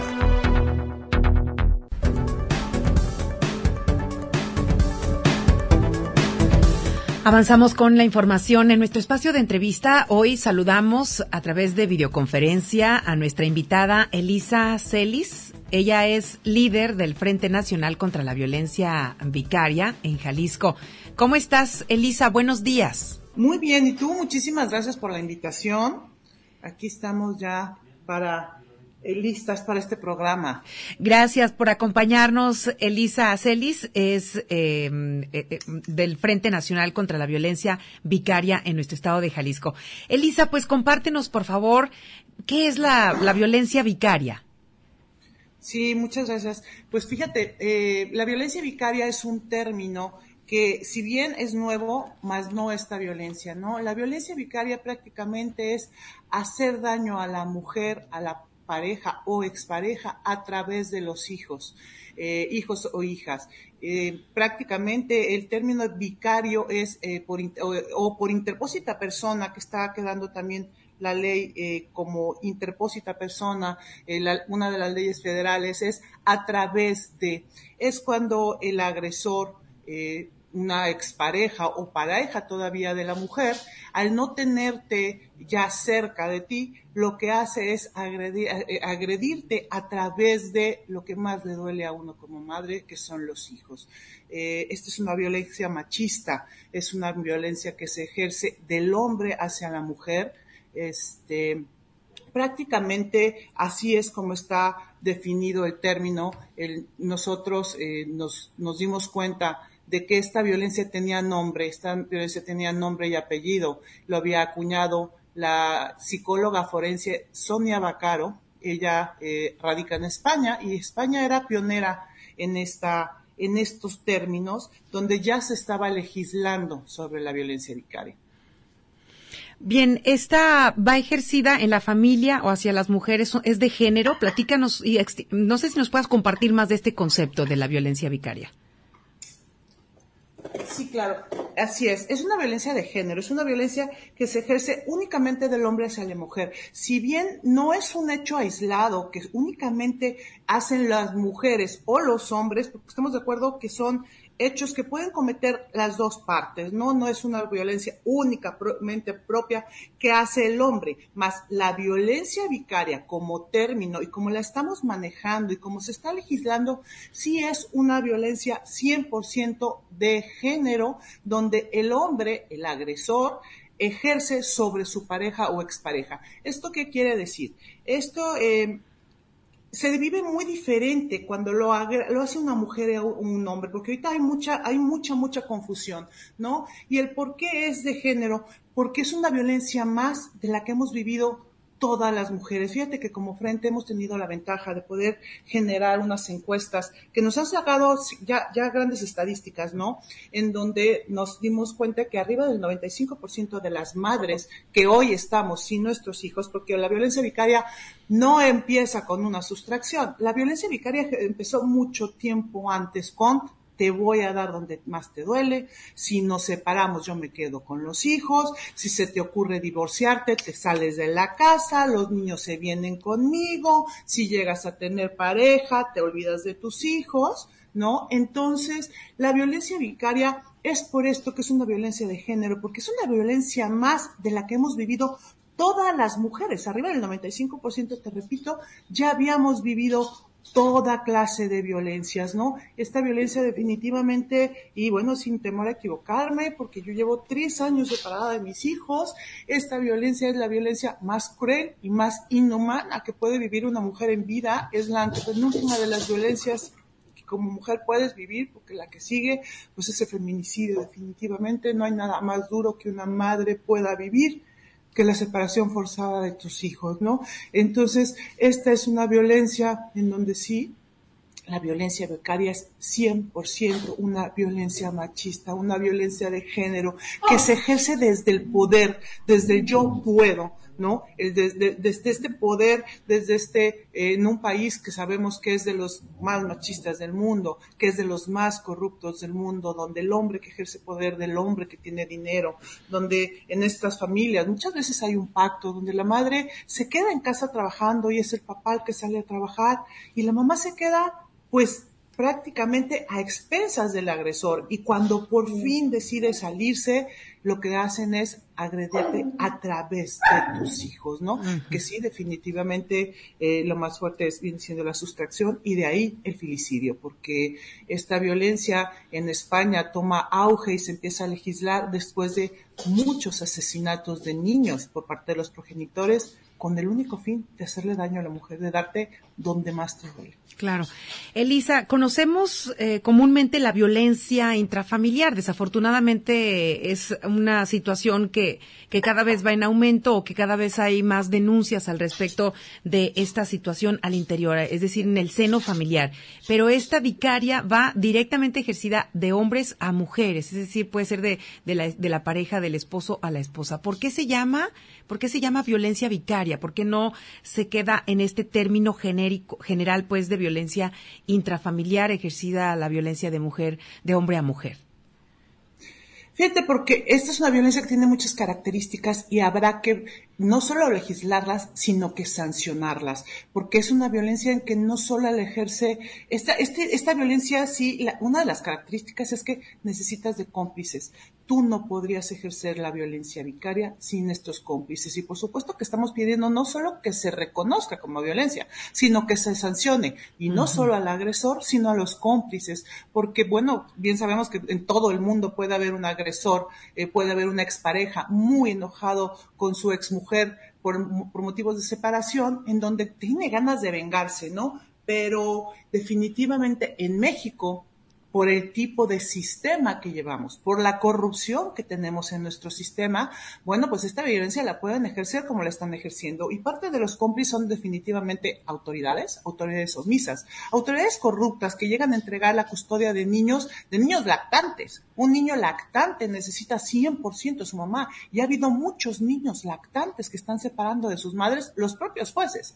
Avanzamos con la información en nuestro espacio de entrevista. Hoy saludamos a través de videoconferencia a nuestra invitada Elisa Celis. Ella es líder del Frente Nacional contra la Violencia Vicaria en Jalisco. ¿Cómo estás, Elisa? Buenos días. Muy bien, ¿y tú? Muchísimas gracias por la invitación. Aquí estamos ya listas para este programa. Gracias por acompañarnos. Elisa Celis es del Frente Nacional contra la Violencia Vicaria en nuestro estado de Jalisco. Elisa, pues compártenos, por favor, ¿qué es la violencia vicaria? Sí, muchas gracias. Pues fíjate, la violencia vicaria es un término que, si bien es nuevo, más no esta violencia, ¿no? La violencia vicaria prácticamente es hacer daño a la mujer, a la pareja o expareja a través de los hijos o hijas. Prácticamente el término vicario es por interpósita persona, que está quedando también la ley como interpósita persona, una de las leyes federales es a través de, es cuando el agresor una expareja o pareja todavía de la mujer, al no tenerte ya cerca de ti, lo que hace es agredirte a través de lo que más le duele a uno como madre, que son los hijos. Esta es una violencia machista, es una violencia que se ejerce del hombre hacia la mujer. Prácticamente así es como está definido el término. Nosotros nos dimos cuenta de que esta violencia tenía nombre y apellido. Lo había acuñado la psicóloga forense Sonia Vaccaro. Ella radica en España, y España era pionera en estos términos, donde ya se estaba legislando sobre la violencia vicaria. Bien, ¿esta va ejercida en la familia o hacia las mujeres? ¿Es de género? Platícanos, y no sé si nos puedas compartir más de este concepto de la violencia vicaria. Sí, claro, así es. Es una violencia de género, es una violencia que se ejerce únicamente del hombre hacia la mujer. Si bien no es un hecho aislado que únicamente hacen las mujeres o los hombres, porque estamos de acuerdo que son hechos que pueden cometer las dos partes, ¿no? No es una violencia únicamente propia que hace el hombre, más la violencia vicaria como término y como la estamos manejando y como se está legislando, sí es una violencia 100% de género, donde el hombre, el agresor, ejerce sobre su pareja o expareja. ¿Esto qué quiere decir? Esto se vive muy diferente cuando lo hace una mujer o un hombre, porque ahorita hay mucha confusión, ¿no? Y el por qué es de género, porque es una violencia más de la que hemos vivido todas las mujeres. Fíjate que como frente hemos tenido la ventaja de poder generar unas encuestas que nos han sacado ya grandes estadísticas, ¿no? En donde nos dimos cuenta que arriba del 95% de las madres que hoy estamos sin nuestros hijos, porque la violencia vicaria no empieza con una sustracción. La violencia vicaria empezó mucho tiempo antes con: te voy a dar donde más te duele, si nos separamos yo me quedo con los hijos, si se te ocurre divorciarte, te sales de la casa, los niños se vienen conmigo, si llegas a tener pareja, te olvidas de tus hijos, ¿no? Entonces, la violencia vicaria es por esto que es una violencia de género, porque es una violencia más de la que hemos vivido todas las mujeres. Arriba del 95%, te repito, ya habíamos vivido toda clase de violencias, ¿no? Esta violencia definitivamente, y bueno, sin temor a equivocarme, porque yo llevo 3 años separada de mis hijos, esta violencia es la violencia más cruel y más inhumana que puede vivir una mujer en vida. Es la antepenúltima de las violencias que como mujer puedes vivir, porque la que sigue, pues es el feminicidio. Definitivamente no hay nada más duro que una madre pueda vivir que la separación forzada de tus hijos, ¿no? Entonces, esta es una violencia en donde sí, la violencia vicaria es 100% una violencia machista, una violencia de género, que se ejerce desde el poder, desde el yo puedo, ¿no? Desde este poder, en un país que sabemos que es de los más machistas del mundo, que es de los más corruptos del mundo, donde el hombre que ejerce poder del hombre que tiene dinero, donde en estas familias muchas veces hay un pacto, donde la madre se queda en casa trabajando y es el papá el que sale a trabajar, y la mamá se queda, pues, prácticamente a expensas del agresor, y cuando por fin decide salirse, lo que hacen es agredirte a través de tus hijos, ¿no? Uh-huh. Que sí, definitivamente lo más fuerte viene siendo la sustracción, y de ahí el filicidio, porque esta violencia en España toma auge y se empieza a legislar después de muchos asesinatos de niños por parte de los progenitores, con el único fin de hacerle daño a la mujer, de darte donde más te duele. Claro. Elisa, conocemos comúnmente la violencia intrafamiliar. Desafortunadamente es una situación que cada vez va en aumento, o que cada vez hay más denuncias al respecto de esta situación al interior, es decir, en el seno familiar. Pero esta vicaria va directamente ejercida de hombres a mujeres, es decir, puede ser de la pareja, del esposo a la esposa. ¿Por qué se llama violencia vicaria? ¿Por qué no se queda en este término general, pues, de violencia intrafamiliar ejercida, la violencia de hombre a mujer? Fíjate, porque esta es una violencia que tiene muchas características y habrá que no solo legislarlas, sino que sancionarlas, porque es una violencia en que no solo al ejerce, esta violencia sí, una de las características es que necesitas de cómplices. Tú no podrías ejercer la violencia vicaria sin estos cómplices. Y por supuesto que estamos pidiendo no solo que se reconozca como violencia, sino que se sancione. Y no solo al agresor, sino a los cómplices. Porque, bueno, bien sabemos que en todo el mundo puede haber un agresor, puede haber una expareja muy enojado con su exmujer por motivos de separación, en donde tiene ganas de vengarse, ¿no? Pero definitivamente en México, por el tipo de sistema que llevamos, por la corrupción que tenemos en nuestro sistema, bueno, pues esta violencia la pueden ejercer como la están ejerciendo. Y parte de los cómplices son definitivamente autoridades omisas, autoridades corruptas que llegan a entregar la custodia de niños lactantes. Un niño lactante necesita 100% de su mamá. Y ha habido muchos niños lactantes que están separando de sus madres los propios jueces.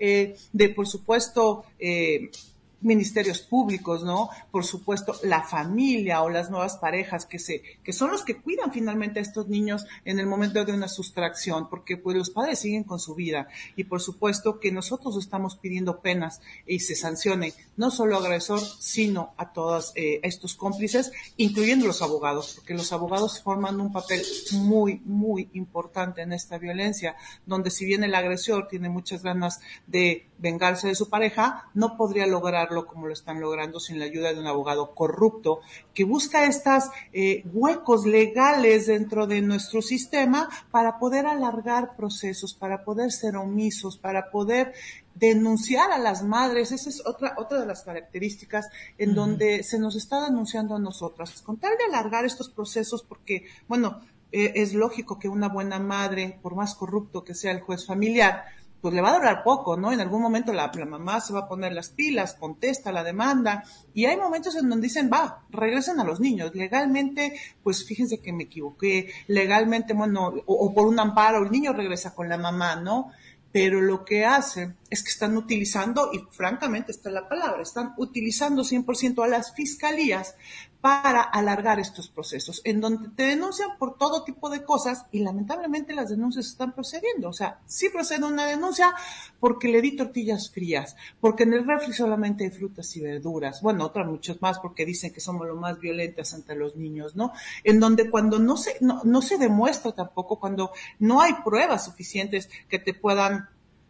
Por supuesto, ministerios públicos, ¿no? Por supuesto, la familia o las nuevas parejas que son los que cuidan finalmente a estos niños en el momento de una sustracción, porque pues los padres siguen con su vida. Y por supuesto que nosotros estamos pidiendo penas y se sancione no solo al agresor, sino a todos estos cómplices, incluyendo los abogados, porque los abogados forman un papel muy, muy importante en esta violencia, donde si bien el agresor tiene muchas ganas de vengarse de su pareja, no podría lograrlo como lo están logrando sin la ayuda de un abogado corrupto que busca estos huecos legales dentro de nuestro sistema para poder alargar procesos, para poder ser omisos, para poder denunciar a las madres. Esa es otra de las características en donde se nos está denunciando a nosotras. Con tal de alargar estos procesos, porque, bueno, es lógico que una buena madre, por más corrupto que sea el juez familiar, pues le va a durar poco, ¿no? En algún momento la mamá se va a poner las pilas, contesta la demanda, y hay momentos en donde dicen, regresen a los niños. Legalmente, pues fíjense que me equivoqué, legalmente, bueno, o por un amparo, el niño regresa con la mamá, ¿no? Pero lo que hacen es que están utilizando, y francamente esta es la palabra, están utilizando 100% a las fiscalías para alargar estos procesos, en donde te denuncian por todo tipo de cosas y lamentablemente las denuncias están procediendo. O sea, sí procede una denuncia porque le di tortillas frías, porque en el refri solamente hay frutas y verduras, bueno, otras muchas más porque dicen que somos lo más violentas ante los niños, ¿no? En donde cuando no se demuestra tampoco, cuando no hay pruebas suficientes que te puedan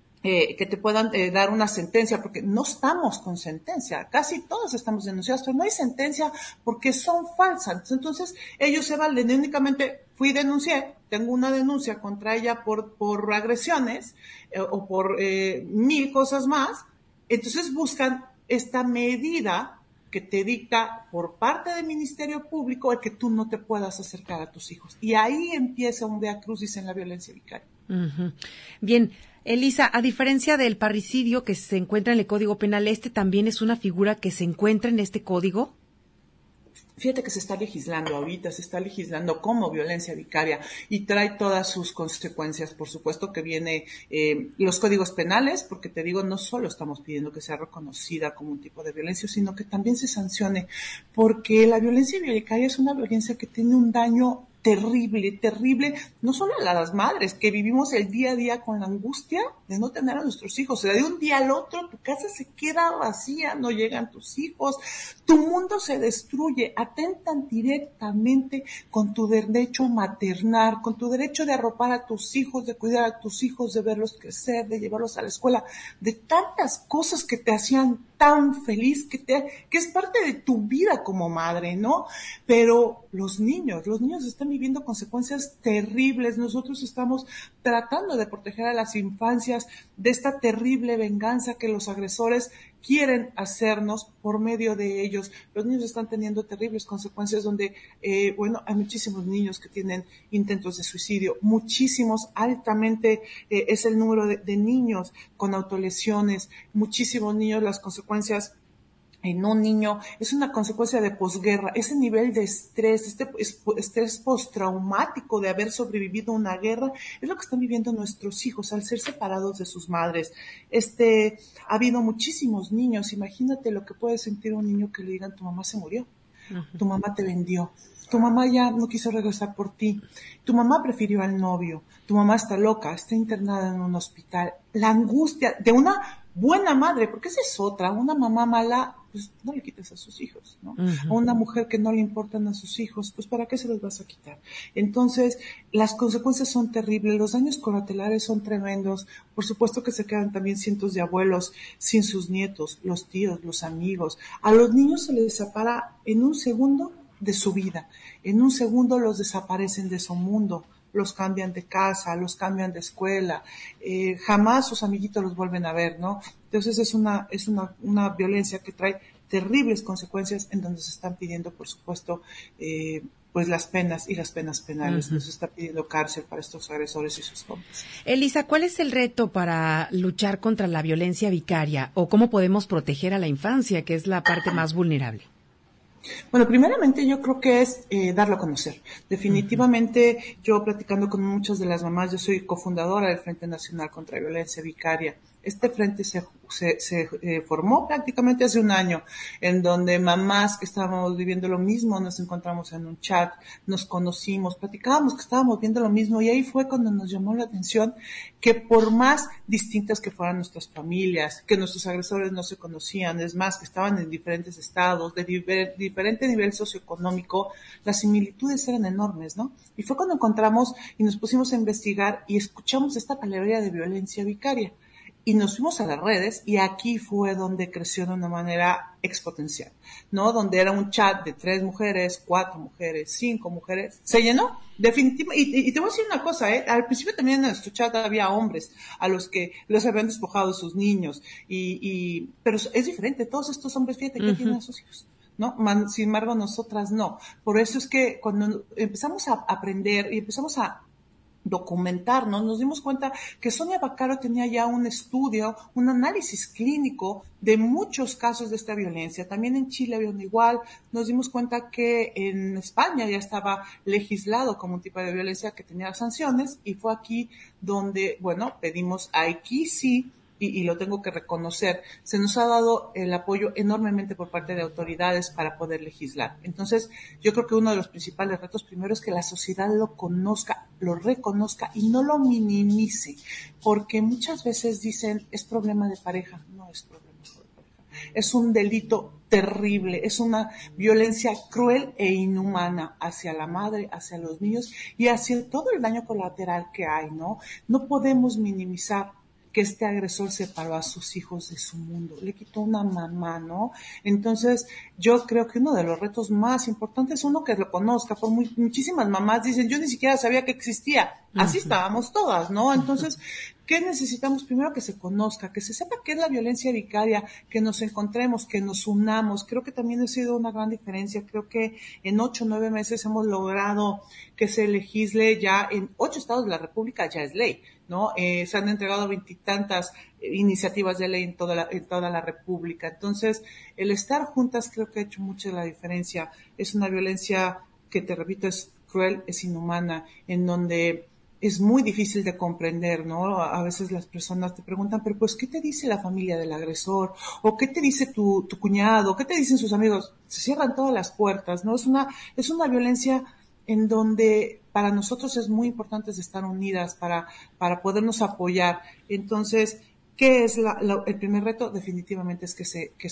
dar una sentencia, porque no estamos con sentencia, casi todos estamos denunciados, pero no hay sentencia porque son falsas. Entonces, ellos se valen únicamente, denuncié, tengo una denuncia contra ella por agresiones o por 1000 cosas más. Entonces buscan esta medida que te dicta por parte del Ministerio Público el que tú no te puedas acercar a tus hijos. Y ahí empieza un vía crucis en la violencia vicaria. Uh-huh. Bien, Elisa, a diferencia del parricidio que se encuentra en el Código Penal, ¿este también es una figura que se encuentra en este código? Fíjate que se está legislando como violencia vicaria y trae todas sus consecuencias. Por supuesto que viene los códigos penales, porque te digo, no solo estamos pidiendo que sea reconocida como un tipo de violencia, sino que también se sancione, porque la violencia vicaria es una violencia que tiene un daño terrible, no solo a las madres que vivimos el día a día con la angustia de no tener a nuestros hijos. O sea, de un día al otro tu casa se queda vacía, no llegan tus hijos, tu mundo se destruye, atentan directamente con tu derecho a maternar, con tu derecho de arropar a tus hijos, de cuidar a tus hijos, de verlos crecer, de llevarlos a la escuela, de tantas cosas que te hacían tan feliz, que es parte de tu vida como madre, ¿no? Pero los niños están viviendo consecuencias terribles. Nosotros estamos tratando de proteger a las infancias de esta terrible venganza que los agresores quieren hacernos por medio de ellos. Los niños están teniendo terribles consecuencias donde, hay muchísimos niños que tienen intentos de suicidio, muchísimos, altamente es el número de niños con autolesiones, muchísimos niños, las consecuencias en un niño es una consecuencia de posguerra, ese nivel de estrés, estrés postraumático de haber sobrevivido a una guerra, es lo que están viviendo nuestros hijos al ser separados de sus madres. Ha habido muchísimos niños, imagínate lo que puede sentir un niño que le digan tu mamá se murió, tu mamá te vendió, Tu mamá ya no quiso regresar por ti. Tu mamá prefirió al novio. Tu mamá está loca, está internada en un hospital. La angustia de una buena madre, porque esa es otra. Una mamá mala, pues no le quites a sus hijos, ¿no? A una mujer que no le importan a sus hijos, pues ¿para qué se los vas a quitar? Entonces, las consecuencias son terribles, los daños colaterales son tremendos. Por supuesto que se quedan también cientos de abuelos sin sus nietos, los tíos, los amigos. A los niños se les separa en un segundo de su vida. En un segundo los desaparecen de su mundo, los cambian de casa, los cambian de escuela, jamás sus amiguitos los vuelven a ver, ¿no? Entonces es una violencia que trae terribles consecuencias, en donde se están pidiendo, por supuesto, pues las penas y las penas penales. Se está pidiendo cárcel para estos agresores y sus cómplices. Elisa, ¿cuál es el reto para luchar contra la violencia vicaria o cómo podemos proteger a la infancia, que es la parte más vulnerable? Bueno, primeramente yo creo que es darlo a conocer. Definitivamente, yo platicando con muchas de las mamás, yo soy cofundadora del Frente Nacional contra la Violencia Vicaria. Este frente se formó prácticamente hace un año, en donde mamás que estábamos viviendo lo mismo nos encontramos en un chat, nos conocimos, platicábamos que estábamos viendo lo mismo, y ahí fue cuando nos llamó la atención que por más distintas que fueran nuestras familias, que nuestros agresores no se conocían, es más, que estaban en diferentes estados, de diferente nivel socioeconómico, las similitudes eran enormes, ¿no? Y fue cuando encontramos y nos pusimos a investigar y escuchamos esta palabra de violencia vicaria. Y nos fuimos a las redes, y aquí fue donde creció de una manera exponencial, ¿no? Donde era un chat de 3 mujeres, 4 mujeres, 5 mujeres. Se llenó, definitivamente. Y te voy a decir una cosa, al principio también en nuestro chat había hombres a los que los habían despojado sus niños. Pero es diferente, todos estos hombres, fíjate que tienen a sus hijos, ¿no? Sin embargo, nosotras no. Por eso es que cuando empezamos a aprender y empezamos a documentarnos, nos dimos cuenta que Sonia Vaccaro tenía ya un estudio, un análisis clínico de muchos casos de esta violencia. También en Chile había uno igual. Nos dimos cuenta que en España ya estaba legislado como un tipo de violencia que tenía sanciones, y fue aquí donde, bueno, pedimos aquí sí, y lo tengo que reconocer, se nos ha dado el apoyo enormemente por parte de autoridades para poder legislar. Entonces, yo creo que uno de los principales retos primero es que la sociedad lo conozca, lo reconozca y no lo minimice, porque muchas veces dicen, es problema de pareja. No es problema de pareja. Es un delito terrible, es una violencia cruel e inhumana hacia la madre, hacia los niños y hacia todo el daño colateral que hay, ¿no? No podemos minimizar que este agresor separó a sus hijos de su mundo, le quitó una mamá, ¿no? Entonces, yo creo que uno de los retos más importantes es uno que lo conozca. Por muchísimas mamás dicen, yo ni siquiera sabía que existía. Así estábamos todas, ¿no? Entonces, ¿qué necesitamos? Primero que se conozca, que se sepa qué es la violencia vicaria, que nos encontremos, que nos unamos. Creo que también ha sido una gran diferencia. Creo que en 8 o 9 meses hemos logrado que se legisle ya en 8 estados de la República, ya es ley, ¿no? Se han entregado 20 y tantas iniciativas de ley en toda la República. Entonces, el estar juntas creo que ha hecho mucho la diferencia. Es una violencia que, te repito, es cruel, es inhumana, en donde es muy difícil de comprender, ¿no? A veces las personas te preguntan, pero pues, ¿qué te dice la familia del agresor? ¿O qué te dice tu cuñado? ¿Qué te dicen sus amigos? Se cierran todas las puertas, ¿no? Es una violencia en donde para nosotros es muy importante estar unidas para podernos apoyar. Entonces, ¿qué es el primer reto? Definitivamente es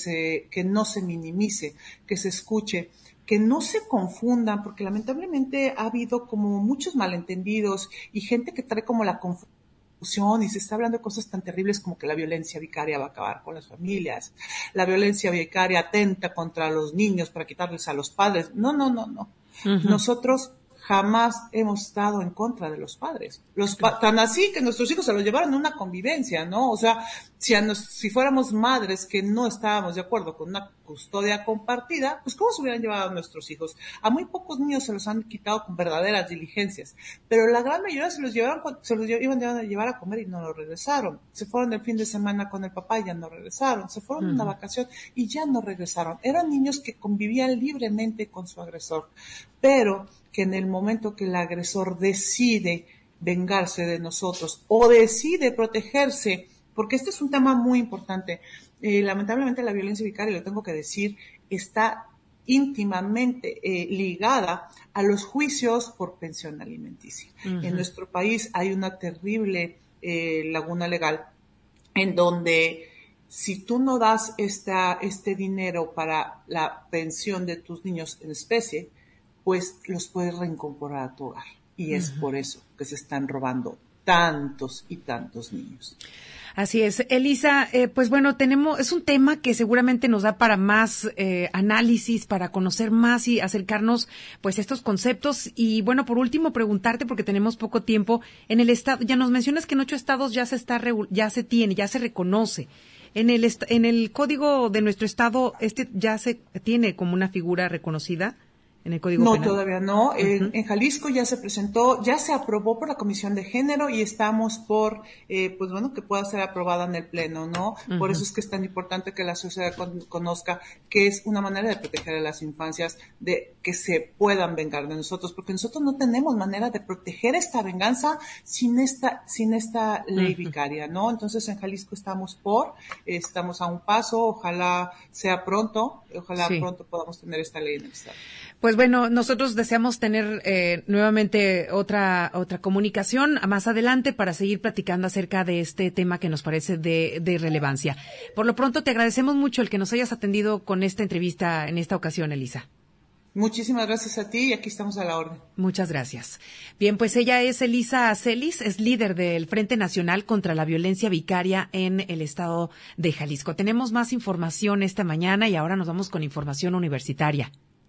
que no se minimice, que se escuche, que no se confundan, porque lamentablemente ha habido como muchos malentendidos y gente que trae como la confusión y se está hablando de cosas tan terribles como que la violencia vicaria va a acabar con las familias, la violencia vicaria atenta contra los niños para quitarles a los padres. No. Nosotros jamás hemos estado en contra de los padres. Tan así que nuestros hijos se los llevaron a una convivencia, ¿no? O sea, si fuéramos madres que no estábamos de acuerdo con una custodia compartida, pues ¿cómo se hubieran llevado a nuestros hijos? A muy pocos niños se los han quitado con verdaderas diligencias, pero la gran mayoría se los iban a llevar a comer y no lo regresaron. Se fueron el fin de semana con el papá y ya no regresaron. Se fueron a una vacación y ya no regresaron. Eran niños que convivían libremente con su agresor, pero que en el momento que el agresor decide vengarse de nosotros o decide protegerse, porque este es un tema muy importante. Lamentablemente la violencia vicaria, lo tengo que decir, está íntimamente ligada a los juicios por pensión alimenticia. Uh-huh. En nuestro país hay una terrible laguna legal en donde si tú no das este dinero para la pensión de tus niños en especie, pues los puedes reincorporar a tu hogar. Y es por eso que se están robando tantos y tantos niños. Así es. Elisa, pues bueno, es un tema que seguramente nos da para más análisis, para conocer más y acercarnos pues a estos conceptos. Y bueno, por último, preguntarte, porque tenemos poco tiempo, en el estado, ya nos mencionas que en 8 estados ya se reconoce. En el código de nuestro estado, ya se tiene como una figura reconocida. ¿En el Código Penal? No, todavía no. Uh-huh. En Jalisco ya se presentó, ya se aprobó por la Comisión de Género y estamos por, pues bueno, que pueda ser aprobada en el Pleno, ¿no? Uh-huh. Por eso es que es tan importante que la sociedad conozca que es una manera de proteger a las infancias, de que se puedan vengar de nosotros, porque nosotros no tenemos manera de proteger esta venganza sin esta ley vicaria, ¿no? Entonces en Jalisco estamos a un paso, ojalá sea pronto, pronto podamos tener esta ley en el Estado. Pues bueno, nosotros deseamos tener nuevamente otra comunicación más adelante para seguir platicando acerca de este tema que nos parece de relevancia. Por lo pronto, te agradecemos mucho el que nos hayas atendido con esta entrevista en esta ocasión, Elisa. Muchísimas gracias a ti y aquí estamos a la orden. Muchas gracias. Bien, pues ella es Elisa Celis, es líder del Frente Nacional contra la Violencia Vicaria en el estado de Jalisco. Tenemos más información esta mañana y ahora nos vamos con información universitaria.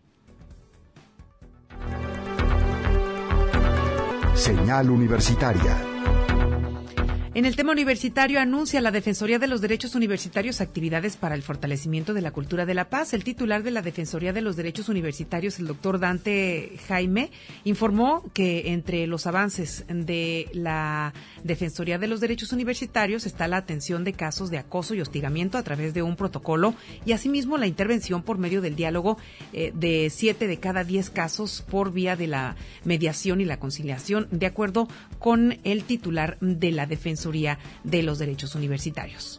Señal Universitaria. En el tema universitario anuncia la Defensoría de los Derechos Universitarios actividades para el fortalecimiento de la cultura de la paz. El titular de la Defensoría de los Derechos Universitarios, el doctor Dante Jaime, informó que entre los avances de la Defensoría de los Derechos Universitarios está la atención de casos de acoso y hostigamiento a través de un protocolo y asimismo la intervención por medio del diálogo de 7 de cada 10 casos por vía de la mediación y la conciliación, de acuerdo con el titular de la Defensoría de los Derechos Universitarios.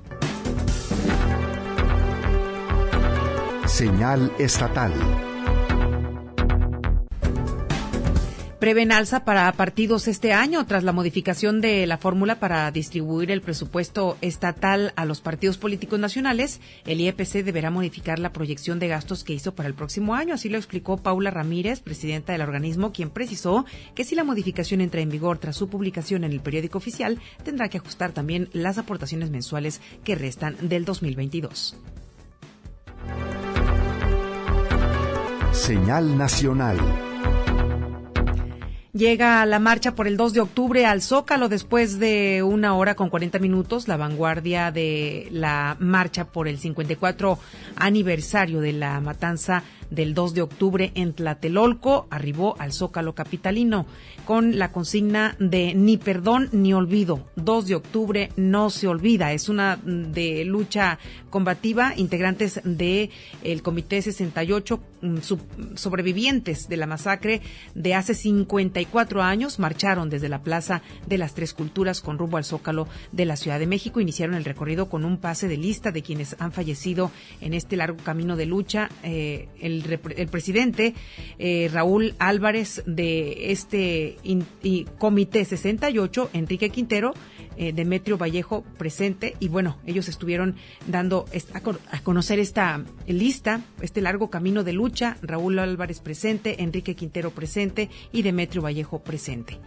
Señal estatal. Prevén alza para partidos este año tras la modificación de la fórmula para distribuir el presupuesto estatal a los partidos políticos nacionales. El IEPC deberá modificar la proyección de gastos que hizo para el próximo año. Así lo explicó Paula Ramírez, presidenta del organismo, quien precisó que si la modificación entra en vigor tras su publicación en el periódico oficial, tendrá que ajustar también las aportaciones mensuales que restan del 2022. Señal nacional. Llega la marcha por el 2 de octubre al Zócalo después de 1 hora con 40 minutos. La vanguardia de la marcha por el 54 aniversario de la matanza del 2 de octubre en Tlatelolco arribó al Zócalo capitalino con la consigna de ni perdón ni olvido. 2 de octubre no se olvida. Es una de lucha combativa. Integrantes de el Comité 68, sobrevivientes de la masacre de hace 54 años, marcharon desde la Plaza de las Tres Culturas con rumbo al Zócalo de la Ciudad de México. Iniciaron el recorrido con un pase de lista de quienes han fallecido en este largo camino de lucha. El presidente Raúl Álvarez de este Comité 68, Enrique Quintero, Demetrio Vallejo presente, y bueno, ellos estuvieron dando a conocer esta lista, este largo camino de lucha. Raúl Álvarez presente, Enrique Quintero presente y Demetrio Vallejo presente.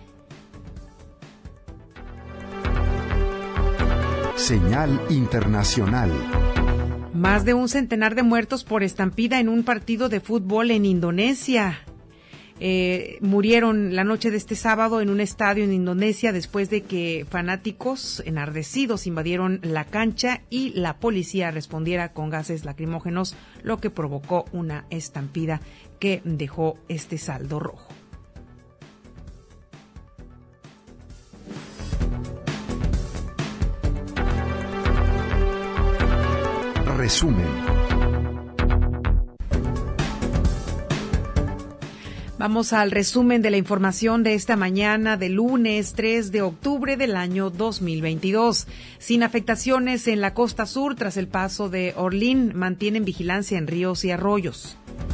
Señal internacional. Más de un centenar de muertos por estampida en un partido de fútbol en Indonesia. Murieron la noche de este sábado en un estadio en Indonesia después de que fanáticos enardecidos invadieron la cancha y la policía respondiera con gases lacrimógenos, lo que provocó una estampida que dejó este saldo rojo. Resumen. Vamos al resumen de la información de esta mañana de lunes 3 de octubre del año 2022. Sin afectaciones en la costa sur tras el paso de Orlín, mantienen vigilancia en ríos y arroyos.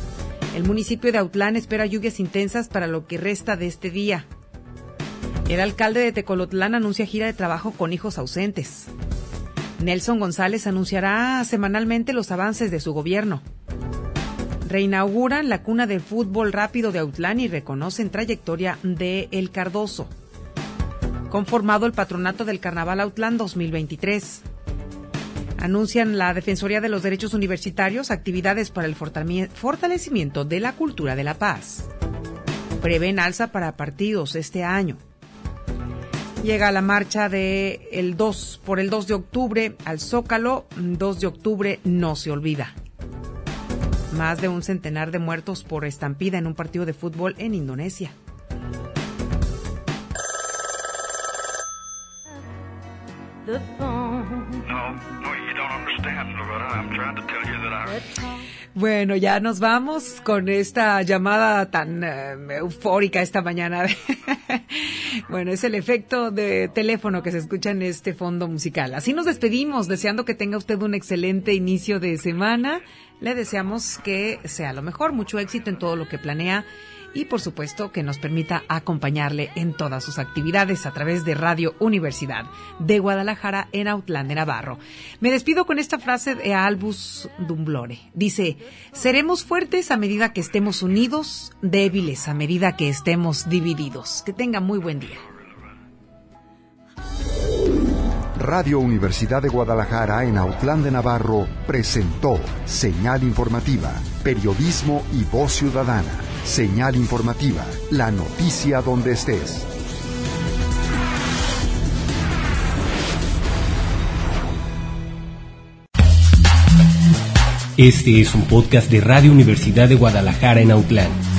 El municipio de Autlán espera lluvias intensas para lo que resta de este día. El alcalde de Tecolotlán anuncia gira de trabajo con hijos ausentes. Nelson González anunciará semanalmente los avances de su gobierno. Reinauguran la cuna del fútbol rápido de Autlán y reconocen trayectoria de El Cardoso. Conformado el patronato del Carnaval Autlán 2023. Anuncian la Defensoría de los Derechos Universitarios actividades para el fortalecimiento de la cultura de la paz. Prevén alza para partidos este año. Llega la marcha por el 2 de octubre al Zócalo. 2 de octubre no se olvida. Más de un centenar de muertos por estampida en un partido de fútbol en Indonesia. Bueno, ya nos vamos con esta llamada tan eufórica esta mañana. Bueno, es el efecto de teléfono que se escucha en este fondo musical. Así nos despedimos, deseando que tenga usted un excelente inicio de semana. Le deseamos que sea lo mejor, mucho éxito en todo lo que planea y, por supuesto, que nos permita acompañarle en todas sus actividades a través de Radio Universidad de Guadalajara en Autlán de Navarro. Me despido con esta frase de Albus Dumblore. Dice, seremos fuertes a medida que estemos unidos, débiles a medida que estemos divididos. Que tenga muy buen día. Radio Universidad de Guadalajara en Autlán de Navarro presentó Señal Informativa, Periodismo y Voz Ciudadana. Señal Informativa, la noticia donde estés. Este es un podcast de Radio Universidad de Guadalajara en Autlán.